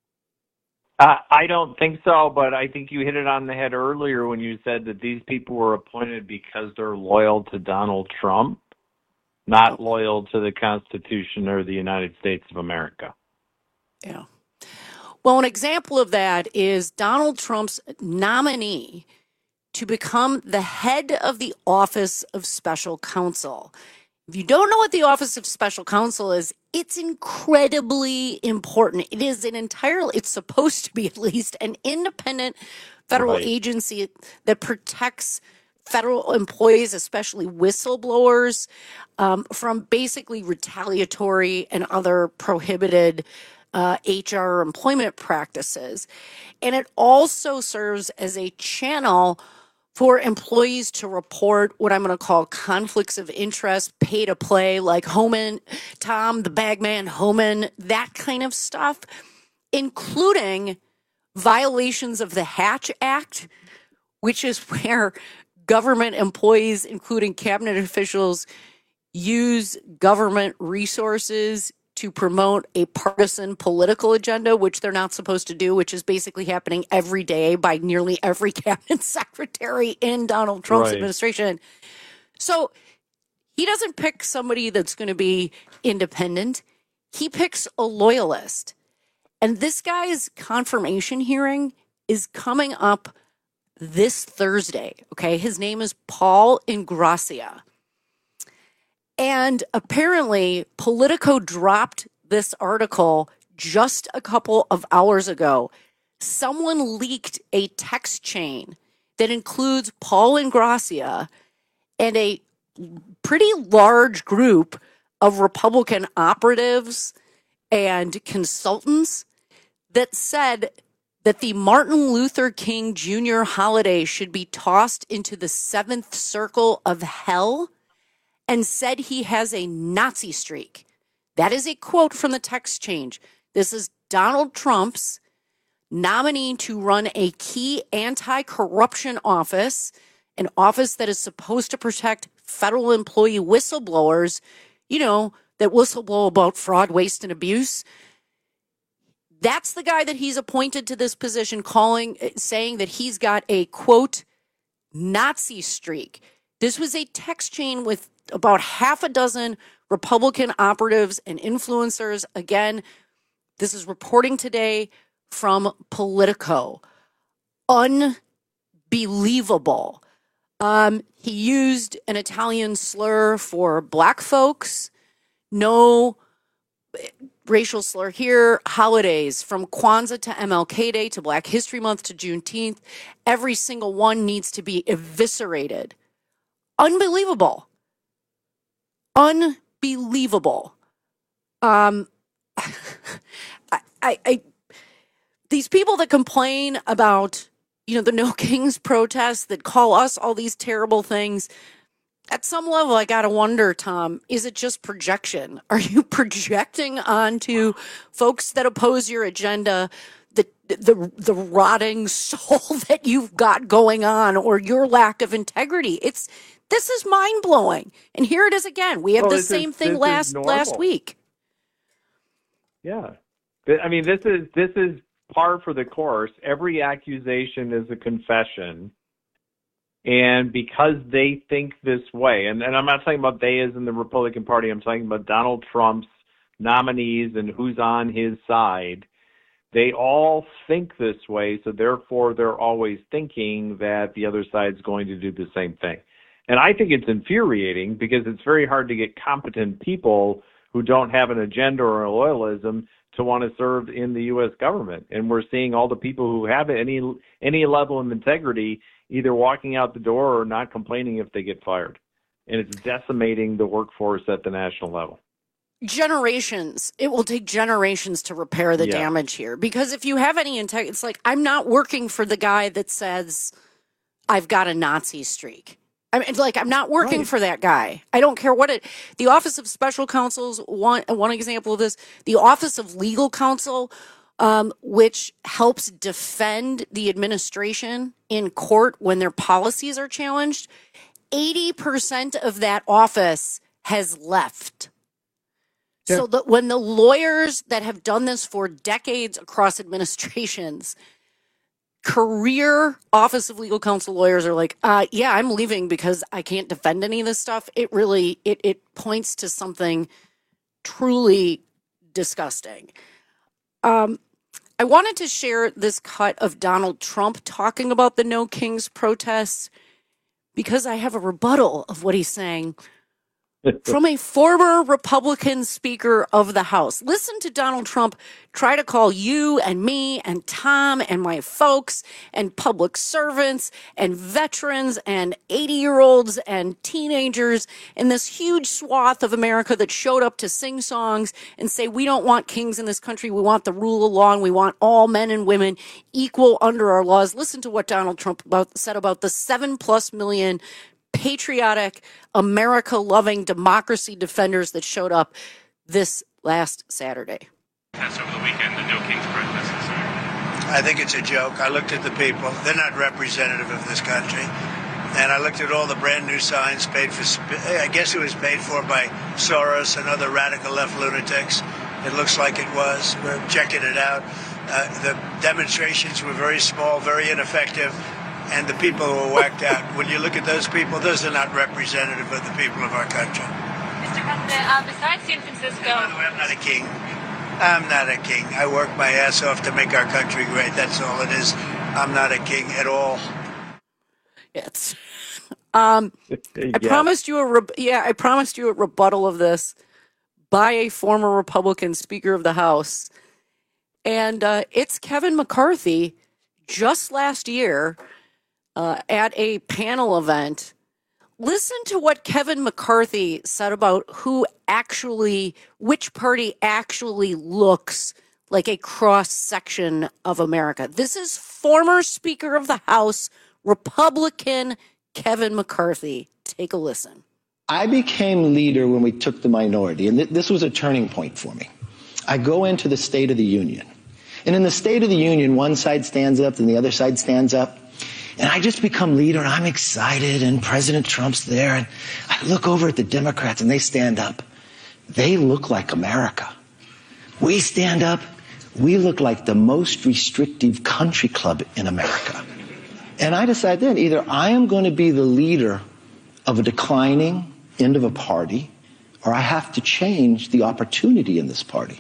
Uh, I don't think so, but I think you hit it on the head earlier when you said that these people were appointed because they're loyal to Donald Trump, not loyal to the Constitution or the United States of America. Yeah. Well, an example of that is Donald Trump's nominee to become the head of the Office of Special Counsel. If you don't know what the Office of Special Counsel is, it's incredibly important. It is an entirely, it's supposed to be at least, an independent federal right. agency that protects federal employees, especially whistleblowers, um, from basically retaliatory and other prohibited uh, H R or employment practices. And it also serves as a channel for employees to report what I'm going to call conflicts of interest, pay to play, like Homan, Tom, the bagman, Homan, that kind of stuff, including violations of the Hatch Act, which is where government employees, including cabinet officials, use government resources to promote a partisan political agenda, which they're not supposed to do, which is basically happening every day by nearly every cabinet secretary in Donald Trump's right. administration. So he doesn't pick somebody that's going to be independent. He picks a loyalist. And this guy's confirmation hearing is coming up this Thursday. Okay. His name is Paul Ingrassia. And apparently, Politico dropped this article just a couple of hours ago. Someone leaked a text chain that includes Paul Ingrassia and a pretty large group of Republican operatives and consultants that said that the Martin Luther King Junior holiday should be tossed into the seventh circle of hell, and said he has a Nazi streak. That is a quote from the text change. This is Donald Trump's nominee to run a key anti-corruption office, an office that is supposed to protect federal employee whistleblowers, you know, that whistleblow about fraud, waste, and abuse. That's the guy that he's appointed to this position, calling, saying that he's got a, quote, Nazi streak. This was a text chain with about half a dozen Republican operatives and influencers. Again, this is reporting today from Politico. Unbelievable. Um, he used an Italian slur for black folks. No racial slur here. Holidays from Kwanzaa to M L K Day to Black History Month to Juneteenth. Every single one needs to be eviscerated. Unbelievable. Unbelievable. Um, I, I, I, these people that complain about, you know, the No Kings protests, that call us all these terrible things, at some level, I got to wonder, Tom, is it just projection? Are you projecting onto folks that oppose your agenda the, the, the rotting soul that you've got going on, or your lack of integrity? It's, this is mind blowing. And here it is again. We have well, the same is, thing last, last week. Yeah. I mean, this is, this is par for the course. Every accusation is a confession. And because they think this way, and, and I'm not talking about they as in the Republican Party, I'm talking about Donald Trump's nominees and who's on his side, they all think this way, so therefore they're always thinking that the other side's going to do the same thing. And I think it's infuriating because it's very hard to get competent people who don't have an agenda or a loyalism to want to serve in the U S government. And we're seeing all the people who have any any level of integrity either walking out the door or not complaining if they get fired. And it's decimating the workforce at the national level. Generations. It will take generations to repair the Yeah. damage here. Because if you have any integrity, it's like, I'm not working for the guy that says, I've got a Nazi streak. I mean, like, I'm not working Right. for that guy. I don't care what it, the Office of Special Counsels, one, one example of this, the Office of Legal Counsel, um, which helps defend the administration in court when their policies are challenged, eighty percent of that office has left. Yeah. So that when the lawyers that have done this for decades across administrations, career Office of Legal Counsel lawyers are like, uh, yeah, I'm leaving because I can't defend any of this stuff. It really, it, it points to something truly disgusting. Um, I wanted to share this cut of Donald Trump talking about the No Kings protests because I have a rebuttal of what he's saying from a former Republican Speaker of the House. Listen to Donald Trump try to call you and me and Tom and my folks and public servants and veterans and eighty-year-olds and teenagers in this huge swath of America that showed up to sing songs and say, we don't want kings in this country. We want the rule of law, and we want all men and women equal under our laws. Listen to what Donald Trump about, said about the seven plus million patriotic, America-loving, democracy defenders that showed up this last Saturday. That's over the weekend, the No Kings protests. I think it's a joke. I looked at the people. They're not representative of this country. And I looked at all the brand new signs paid for, I guess it was paid for by Soros and other radical left lunatics. It looks like it was. We're checking it out. Uh, the demonstrations were very small, very ineffective. And the people who were whacked out. When you look at those people, those are not representative of the people of our country. Mister President, uh, besides San Francisco... And by the way, I'm not a king. I'm not a king. I work my ass off to make our country great. That's all it is. I'm not a king at all. It's... Um, I Yeah. promised you a re- yeah, I promised you a rebuttal of this by a former Republican Speaker of the House, and uh, it's Kevin McCarthy. Just last year, uh, at a panel event, listen to what Kevin McCarthy said about who actually, which party actually looks like a cross-section of America. This is former Speaker of the House, Republican Kevin McCarthy. Take a listen. I became leader when we took the minority, and th- this was a turning point for me. I go into the State of the Union. And in the State of the Union, one side stands up and the other side stands up. And I just become leader, and I'm excited, and President Trump's there. And I look over at the Democrats, and they stand up. They look like America. We stand up. We look like the most restrictive country club in America. And I decided then, either I am going to be the leader of a declining end of a party, or I have to change the opportunity in this party.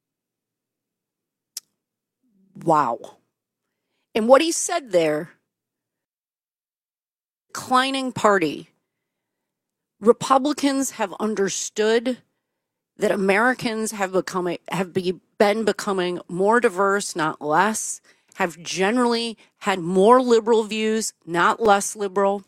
Wow. And what he said there, declining party. Republicans have understood that Americans have become have be, been becoming more diverse, not less, have generally had more liberal views, not less liberal.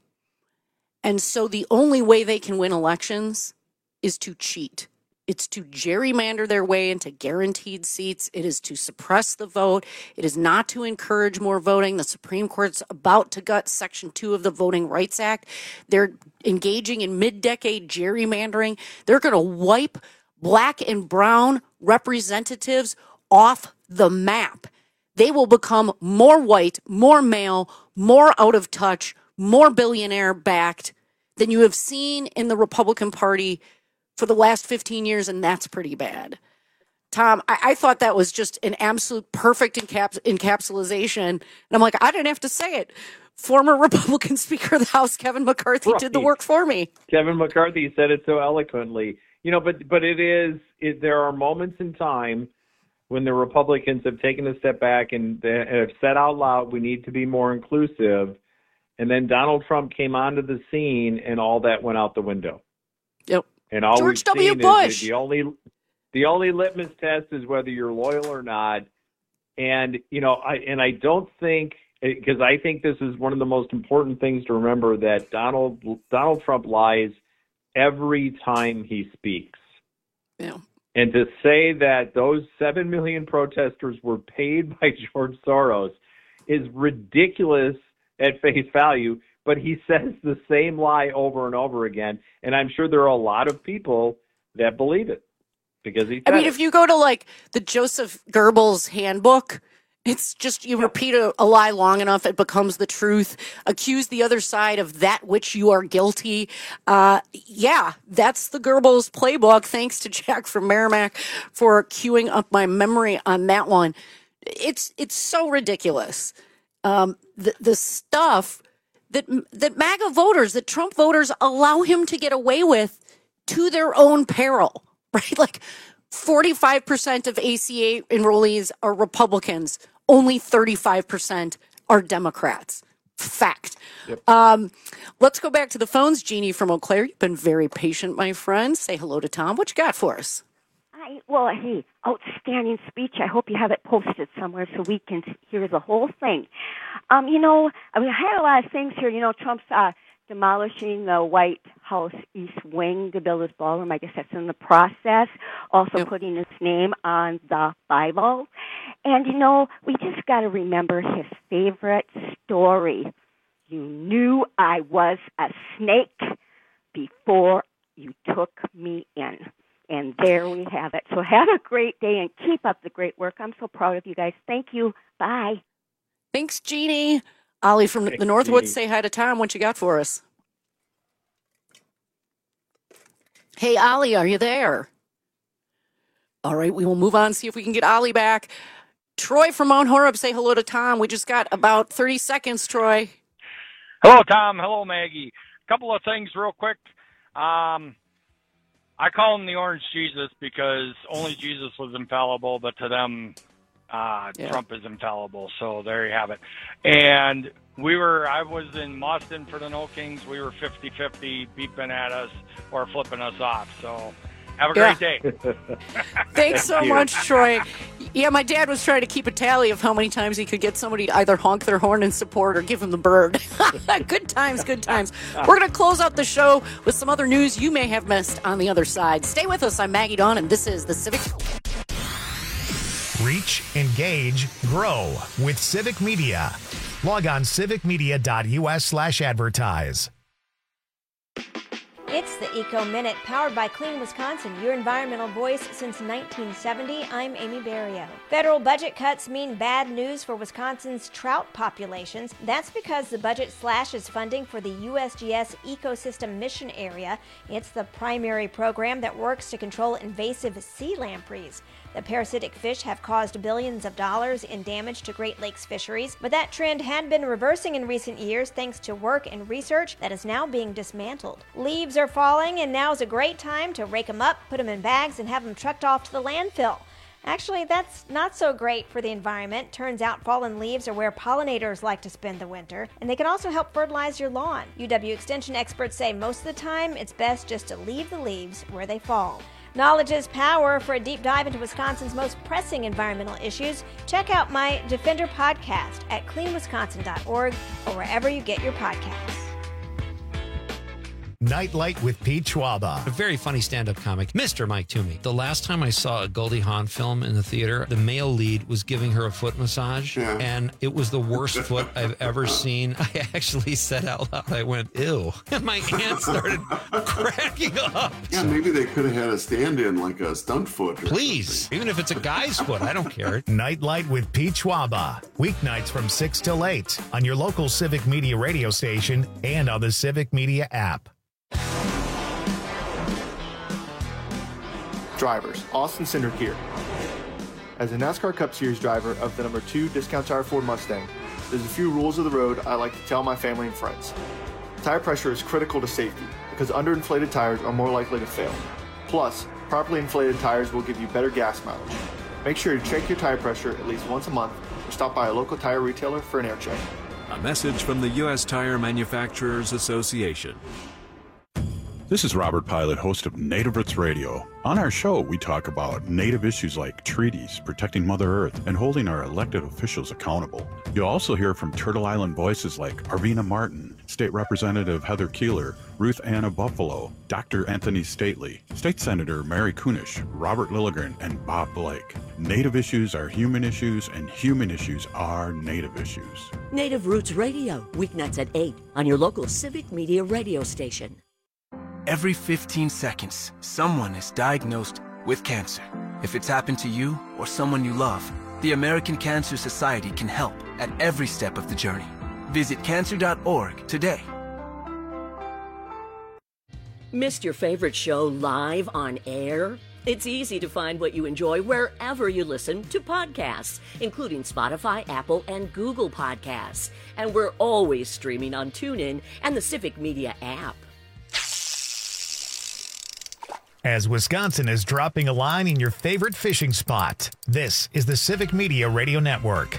And so the only way they can win elections is to cheat. It's to gerrymander their way into guaranteed seats. It is to suppress the vote. It is not to encourage more voting. The Supreme Court's about to gut Section two of the Voting Rights Act. They're engaging in mid-decade gerrymandering. They're going to wipe black and brown representatives off the map. They will become more white, more male, more out of touch, more billionaire-backed than you have seen in the Republican Party for the last fifteen years, and that's pretty bad. Tom, I, I thought that was just an absolute perfect encaps- encapsulation. And I'm like, I didn't have to say it. Former Republican Speaker of the House, Kevin McCarthy, right. did the work for me. Kevin McCarthy said it so eloquently. You know, but but it is, it, there are moments in time when the Republicans have taken a step back and they have said out loud, we need to be more inclusive. And then Donald Trump came onto the scene and all that went out the window. Yep. And all George we've W. seen Bush. Is the only the only litmus test is whether you're loyal or not. And you know, I and I don't think, because I think this is one of the most important things to remember, that Donald Donald Trump lies every time he speaks. Yeah. And to say that those seven million protesters were paid by George Soros is ridiculous at face value. But he says the same lie over and over again. And I'm sure there are a lot of people that believe it because he I mean, it. if you go to like the Joseph Goebbels handbook, it's just you repeat a, a lie long enough, it becomes the truth. Accuse the other side of that which you are guilty. Uh, yeah, that's the Goebbels playbook. Thanks to Jack from Merrimack for queuing up my memory on that one. It's it's so ridiculous. Um, the the stuff that that MAGA voters, that Trump voters allow him to get away with to their own peril, right? Like forty-five percent of A C A enrollees are Republicans. Only thirty-five percent are Democrats. Fact. Yep. Um, let's go back to the phones. Jeannie from Eau Claire, you've been very patient, my friend. Say hello to Tom. What you got for us? Hi. Well, hey, outstanding speech. I hope you have it posted somewhere so we can hear the whole thing. Um, you know, I mean, I had a lot of things here. You know, Trump's uh, demolishing the White House East Wing to build his ballroom. I guess that's in the process. Also yep. putting his name on the Bible. And, you know, we just got to remember his favorite story. You knew I was a snake before you took me in. And there we have it. So have a great day and keep up the great work. I'm so proud of you guys. Thank you. Bye. Thanks, Jeannie. Ollie from Thanks, the Northwoods, Jeannie. Say hi to Tom. What you got for us? Hey, Ollie, are you there? All right, we will move on, see if we can get Ollie back. Troy from Mount Horeb, say hello to Tom. We just got about thirty seconds, Troy. Hello, Tom. Hello, Maggie. A couple of things real quick. Um, I call him the Orange Jesus because only Jesus was infallible, but to them, uh, yeah. Trump is infallible. So there you have it. And we were, I was in Boston for the No Kings. We were fifty-fifty, beeping at us or flipping us off. So have a great yeah. day. Thanks so Thank much, Troy. Yeah, my dad was trying to keep a tally of how many times he could get somebody to either honk their horn in support or give him the bird. Good times, good times. We're going to close out the show with some other news you may have missed on the other side. Stay with us. I'm Maggie Dawn, and this is The Civic. Reach, engage, grow with Civic Media. Log on civicmedia.us slash advertise. It's the Eco Minute, powered by Clean Wisconsin, your environmental voice since nineteen seventy. I'm Amy Barrio. Federal budget cuts mean bad news for Wisconsin's trout populations. That's because the budget slashes funding for the U S G S Ecosystem Mission Area. It's the primary program that works to control invasive sea lampreys. The parasitic fish have caused billions of dollars in damage to Great Lakes fisheries, but that trend had been reversing in recent years thanks to work and research that is now being dismantled. Leaves are falling, and now is a great time to rake them up, put them in bags, and have them trucked off to the landfill. Actually, that's not so great for the environment. Turns out fallen leaves are where pollinators like to spend the winter, and they can also help fertilize your lawn. U W Extension experts say most of the time it's best just to leave the leaves where they fall. Knowledge is power. For a deep dive into Wisconsin's most pressing environmental issues, check out my Defender podcast at clean wisconsin dot org or wherever you get your podcasts. Nightlight with Pete Schwaba. A very funny stand-up comic, Mister Mike Toomey. The last time I saw a Goldie Hawn film in the theater, the male lead was giving her a foot massage, yeah. and it was the worst foot I've ever seen. I actually said out loud, I went, ew. And my aunt started cracking up. Yeah, maybe they could have had a stand-in like a stunt foot. Please, something. Even if it's a guy's foot, I don't care. Nightlight with Pete Schwaba. Weeknights from six till eight on your local Civic Media radio station and on the Civic Media app. Drivers, Austin Cindric here. As a NASCAR Cup Series driver of the number two Discount Tire Ford Mustang, there's a few rules of the road I like to tell my family and friends. Tire pressure is critical to safety because underinflated tires are more likely to fail. Plus, properly inflated tires will give you better gas mileage. Make sure to check your tire pressure at least once a month or stop by a local tire retailer for an air check. A message from the U S Tire Manufacturers Association. This is Robert Pilot, host of Native Roots Radio. On our show, we talk about Native issues like treaties, protecting Mother Earth, and holding our elected officials accountable. You'll also hear from Turtle Island voices like Arvina Martin, State Representative Heather Keeler, Ruth Anna Buffalo, Doctor Anthony Stately, State Senator Mary Kunish, Robert Lilligren, and Bob Blake. Native issues are human issues, and human issues are Native issues. Native Roots Radio, weeknights at eight on your local Civic Media radio station. Every fifteen seconds, someone is diagnosed with cancer. If it's happened to you or someone you love, the American Cancer Society can help at every step of the journey. Visit cancer dot org today. Missed your favorite show live on air? It's easy to find what you enjoy wherever you listen to podcasts, including Spotify, Apple, and Google Podcasts. And we're always streaming on TuneIn and the Civic Media app. As Wisconsin is dropping a line in your favorite fishing spot, this is the Civic Media Radio Network.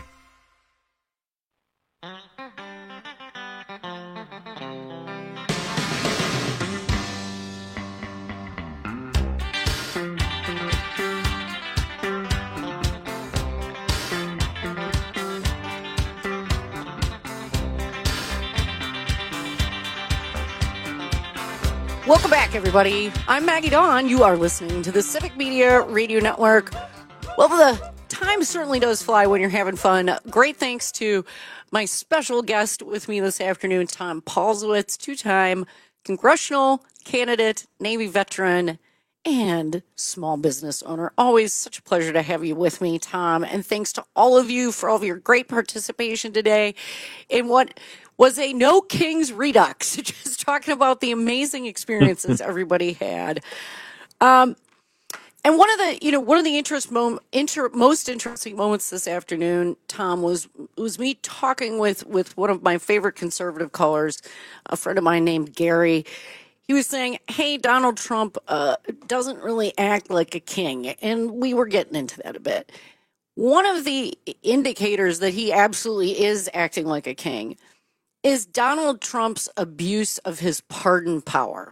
Welcome back, everybody. I'm Maggie Dawn. You are listening to the Civic Media Radio Network. Well, the time certainly does fly when you're having fun. Great thanks to my special guest with me this afternoon, Tom Paulsowitz, two-time congressional candidate, Navy veteran, and small business owner. Always such a pleasure to have you with me, Tom. And thanks to all of you for all of your great participation today in what was a No Kings Redux, just talking about the amazing experiences everybody had. Um, and one of the, you know, one of the interest mom- inter- most interesting moments this afternoon, Tom, was was me talking with, with one of my favorite conservative callers, a friend of mine named Gary. He was saying, hey, Donald Trump uh, doesn't really act like a king. And we were getting into that a bit. One of the indicators that he absolutely is acting like a king is Donald Trump's abuse of his pardon power.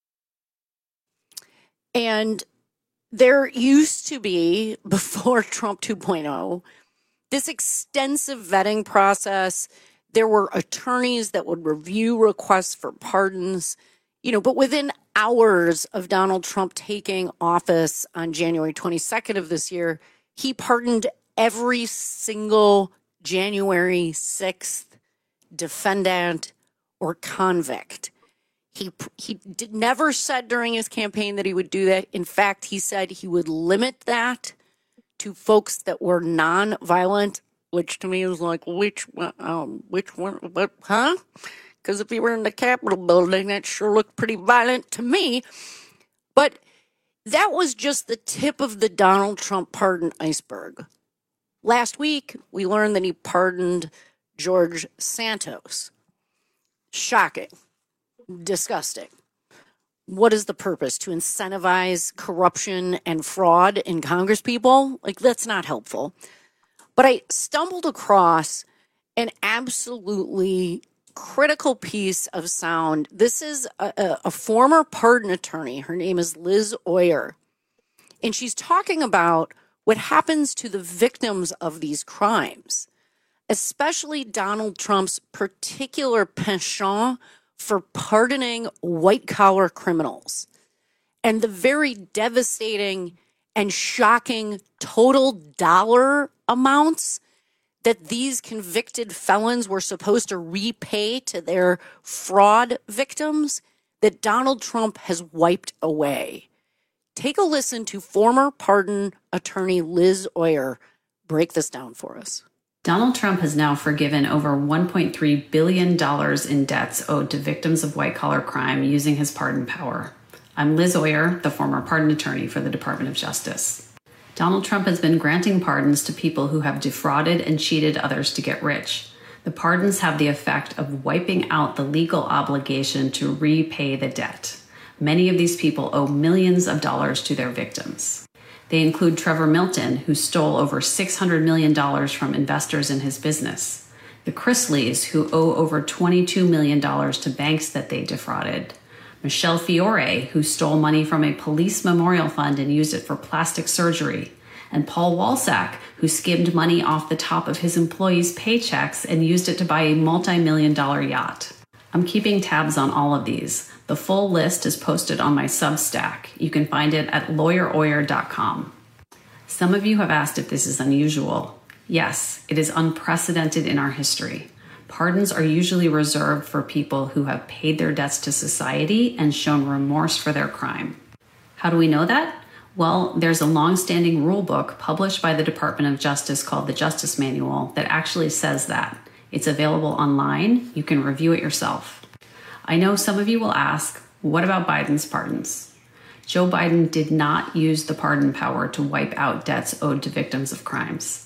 And there used to be, before Trump two point oh, this extensive vetting process. There were attorneys that would review requests for pardons, you know, but within hours of Donald Trump taking office on January twenty-second of this year, he pardoned every single January sixth defendant or convict. He he did, never said during his campaign that he would do that. In fact, he said he would limit that to folks that were non-violent, which to me is like, which um, which one, what, huh? Because if he were in the Capitol building, that sure looked pretty violent to me. But that was just the tip of the Donald Trump pardon iceberg. Last week, we learned that he pardoned George Santos. Shocking. Disgusting. What is the purpose? To incentivize corruption and fraud in congresspeople? Like, that's not helpful. But I stumbled across an absolutely critical piece of sound. This is a, a, a former pardon attorney. Her name is Liz Oyer. And she's talking about what happens to the victims of these crimes, especially Donald Trump's particular penchant for pardoning white-collar criminals, and the very devastating and shocking total dollar amounts that these convicted felons were supposed to repay to their fraud victims that Donald Trump has wiped away. Take a listen to former pardon attorney Liz Oyer break this down for us. Donald Trump has now forgiven over one point three billion dollars in debts owed to victims of white-collar crime using his pardon power. I'm Liz Oyer, the former pardon attorney for the Department of Justice. Donald Trump has been granting pardons to people who have defrauded and cheated others to get rich. The pardons have the effect of wiping out the legal obligation to repay the debt. Many of these people owe millions of dollars to their victims. They include Trevor Milton, who stole over six hundred million dollars from investors in his business. The Chrisleys, who owe over twenty-two million dollars to banks that they defrauded. Michelle Fiore, who stole money from a police memorial fund and used it for plastic surgery. And Paul Walsack, who skimmed money off the top of his employees' paychecks and used it to buy a multi-million dollar yacht. I'm keeping tabs on all of these. The full list is posted on my Substack. You can find it at lawyer oyer dot com. Some of you have asked if this is unusual. Yes, it is unprecedented in our history. Pardons are usually reserved for people who have paid their debts to society and shown remorse for their crime. How do we know that? Well, there's a long-standing rule book published by the Department of Justice called the Justice Manual that actually says that. It's available online. You can review it yourself. I know some of you will ask, what about Biden's pardons? Joe Biden did not use the pardon power to wipe out debts owed to victims of crimes.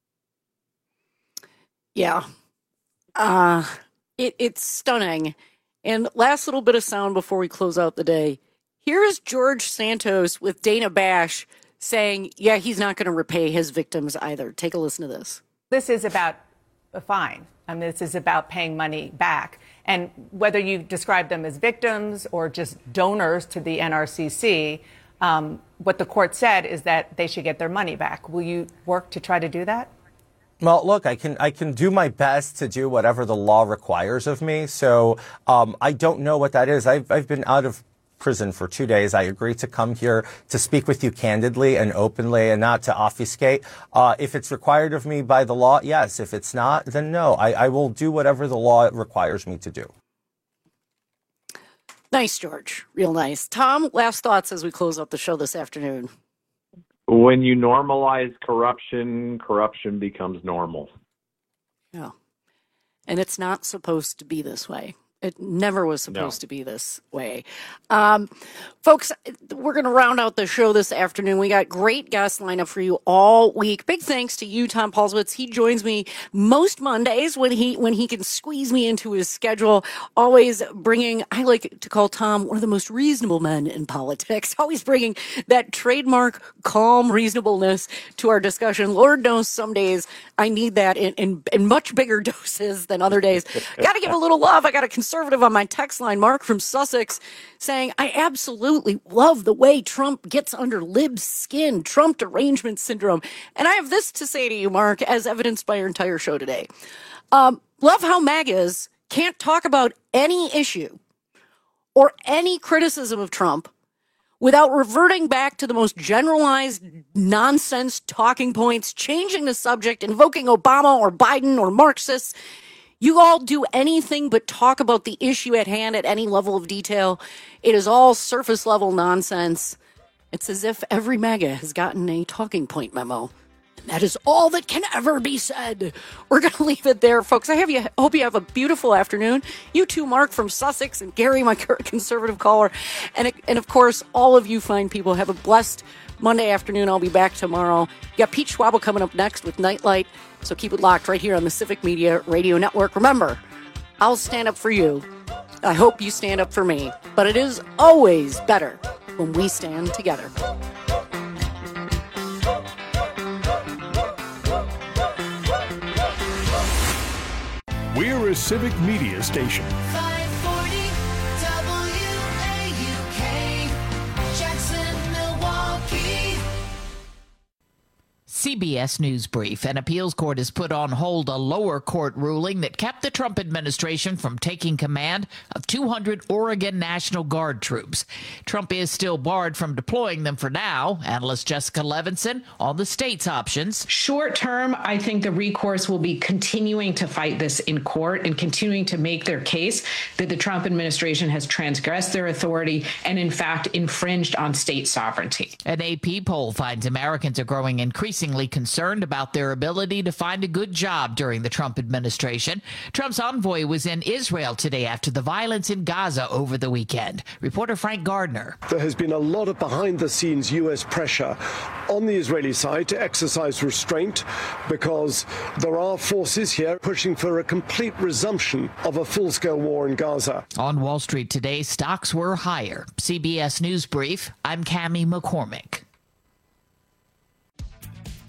Yeah. Uh, it, it's stunning. And last little bit of sound before we close out the day. Here is George Santos with Dana Bash saying, yeah, he's not going to repay his victims either. Take a listen to this. This is about a fine. I mean, this is about paying money back. And whether you describe them as victims or just donors to the N R C C, um, what the court said is that they should get their money back. Will you work to try to do that? Well, look, I can I can do my best to do whatever the law requires of me. So um, I don't know what that is. I've I've been out of prison for two days. I agree to come here to speak with you candidly and openly and not to obfuscate. Uh, if it's required of me by the law, yes. If it's not, then no. I, I will do whatever the law requires me to do. Nice, George. Real nice. Tom, last thoughts as we close up the show this afternoon. When you normalize corruption, corruption becomes normal. Yeah. And it's not supposed to be this way. It never was supposed No. to be this way. Um, folks, we're going to round out the show this afternoon. We got great guests lined up for you all week. Big thanks to you, Tom Paulswitz. He joins me most Mondays when he when he can squeeze me into his schedule. Always bringing, I like to call Tom one of the most reasonable men in politics. Always bringing that trademark calm reasonableness to our discussion. Lord knows some days I need that in, in, in much bigger doses than other days. Got to give a little love. I got to conservative on my text line, Mark from Sussex, saying, I absolutely love the way Trump gets under Lib's skin, Trump derangement syndrome. And I have this to say to you, Mark, as evidenced by your entire show today. Um, love how MAGAs can't talk about any issue or any criticism of Trump without reverting back to the most generalized nonsense talking points, changing the subject, invoking Obama or Biden or Marxists. You all do anything but talk about the issue at hand at any level of detail. It is all surface level nonsense. It's as if every MAGA has gotten a talking point memo. And that is all that can ever be said. We're going to leave it there, folks. I have you, hope you have a beautiful afternoon. You too, Mark from Sussex, and Gary, my conservative caller. And, and of course, all of you fine people, have a blessed Monday afternoon. I'll be back tomorrow. You got Pete Schwabel coming up next with Nightlight. So keep it locked right here on the Civic Media Radio Network. Remember, I'll stand up for you. I hope you stand up for me. But it is always better when we stand together. We're a civic media station. five forty W A U K, Jackson, Milwaukee. C B S News Brief. An appeals court has put on hold a lower court ruling that kept the Trump administration from taking command of two hundred Oregon National Guard troops. Trump is still barred from deploying them for now. Analyst Jessica Levinson on the state's options. Short term, I think the recourse will be continuing to fight this in court and continuing to make their case that the Trump administration has transgressed their authority and, in fact, infringed on state sovereignty. An A P poll finds Americans are growing increasingly concerned about their ability to find a good job during the Trump administration. Trump's envoy was in Israel today after the violence in Gaza over the weekend. Reporter Frank Gardner. There has been a lot of behind-the-scenes U S pressure on the Israeli side to exercise restraint because there are forces here pushing for a complete resumption of a full-scale war in Gaza. On Wall Street today, stocks were higher. C B S News Brief, I'm Cammie McCormick.